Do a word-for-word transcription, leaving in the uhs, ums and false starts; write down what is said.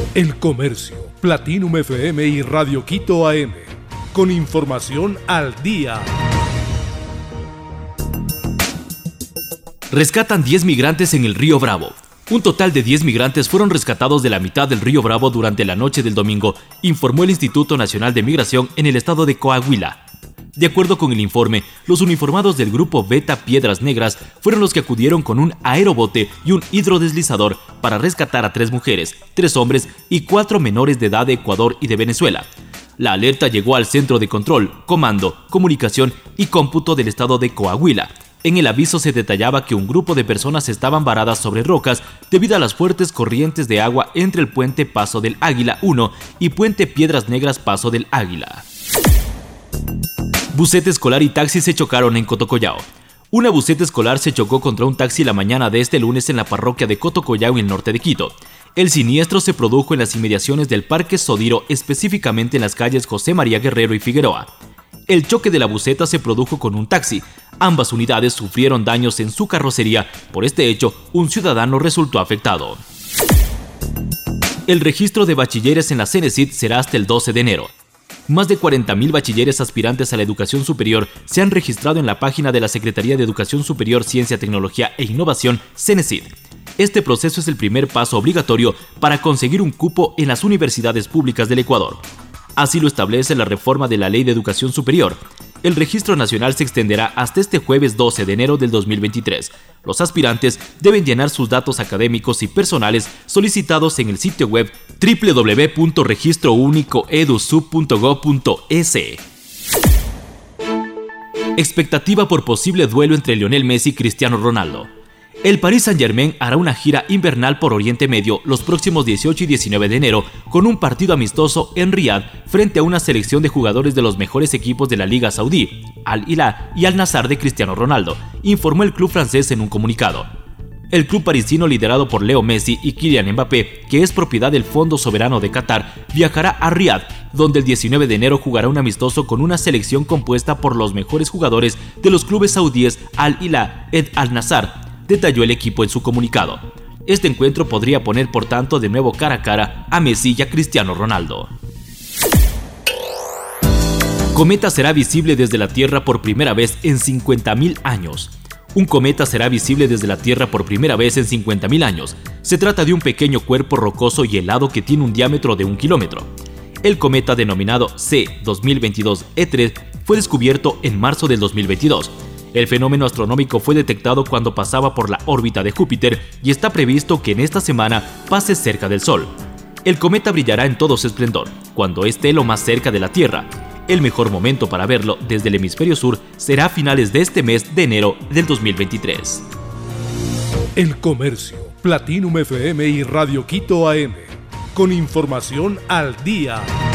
El Comercio, Platinum F M y Radio Quito A M. Con información al día. Rescatan diez migrantes en el río Bravo. Un total de diez migrantes fueron rescatados de la mitad del río Bravo durante la noche del domingo, informó el Instituto Nacional de Migración en el estado de Coahuila. De acuerdo con el informe, los uniformados del grupo Beta Piedras Negras fueron los que acudieron con un aerobote y un hidrodeslizador para rescatar a tres mujeres, tres hombres y cuatro menores de edad de Ecuador y de Venezuela. La alerta llegó al Centro de Control, Comando, Comunicación y Cómputo del estado de Coahuila. En el aviso se detallaba que un grupo de personas estaban varadas sobre rocas debido a las fuertes corrientes de agua entre el puente Paso del Águila uno y puente Piedras Negras Paso del Águila. Buseta escolar y taxi se chocaron en Cotocollao. Una buseta escolar se chocó contra un taxi la mañana de este lunes en la parroquia de Cotocollao, en el norte de Quito. El siniestro se produjo en las inmediaciones del Parque Sodiro, específicamente en las calles José María Guerrero y Figueroa. El choque de la buseta se produjo con un taxi. Ambas unidades sufrieron daños en su carrocería. Por este hecho, un ciudadano resultó afectado. El registro de bachilleres en la Cenecit será hasta el doce de enero. Más de cuarenta mil bachilleres aspirantes a la educación superior se han registrado en la página de la Secretaría de Educación Superior, Ciencia, Tecnología e Innovación, Cenecit. Este proceso es el primer paso obligatorio para conseguir un cupo en las universidades públicas del Ecuador. Así lo establece la reforma de la Ley de Educación Superior. El registro nacional se extenderá hasta este jueves doce de enero del dos mil veintitrés. Los aspirantes deben llenar sus datos académicos y personales solicitados en el sitio web doble u doble u doble u punto registro único edusub punto gob punto es. Expectativa por posible duelo entre Lionel Messi y Cristiano Ronaldo. El Paris Saint-Germain hará una gira invernal por Oriente Medio los próximos dieciocho y diecinueve de enero con un partido amistoso en Riad frente a una selección de jugadores de los mejores equipos de la Liga Saudí, Al-Hilal y Al-Nassr de Cristiano Ronaldo, informó el club francés en un comunicado. El club parisino, liderado por Leo Messi y Kylian Mbappé, que es propiedad del Fondo Soberano de Qatar, viajará a Riad, donde el diecinueve de enero jugará un amistoso con una selección compuesta por los mejores jugadores de los clubes saudíes Al-Hilal y Al-Nassr, detalló el equipo en su comunicado. Este encuentro podría poner, por tanto, de nuevo cara a cara a Messi y a Cristiano Ronaldo. Cometa será visible desde la Tierra por primera vez en cincuenta mil años. Un cometa será visible desde la Tierra por primera vez en cincuenta mil años. Se trata de un pequeño cuerpo rocoso y helado que tiene un diámetro de un kilómetro. El cometa, denominado C dos mil veintidós E tres, fue descubierto en marzo del dos mil veintidós. El fenómeno astronómico fue detectado cuando pasaba por la órbita de Júpiter y está previsto que en esta semana pase cerca del Sol. El cometa brillará en todo su esplendor cuando esté lo más cerca de la Tierra. El mejor momento para verlo desde el hemisferio sur será a finales de este mes de enero del dos mil veintitrés. El Comercio, Platinum F M y Radio Quito A M. Con información al día.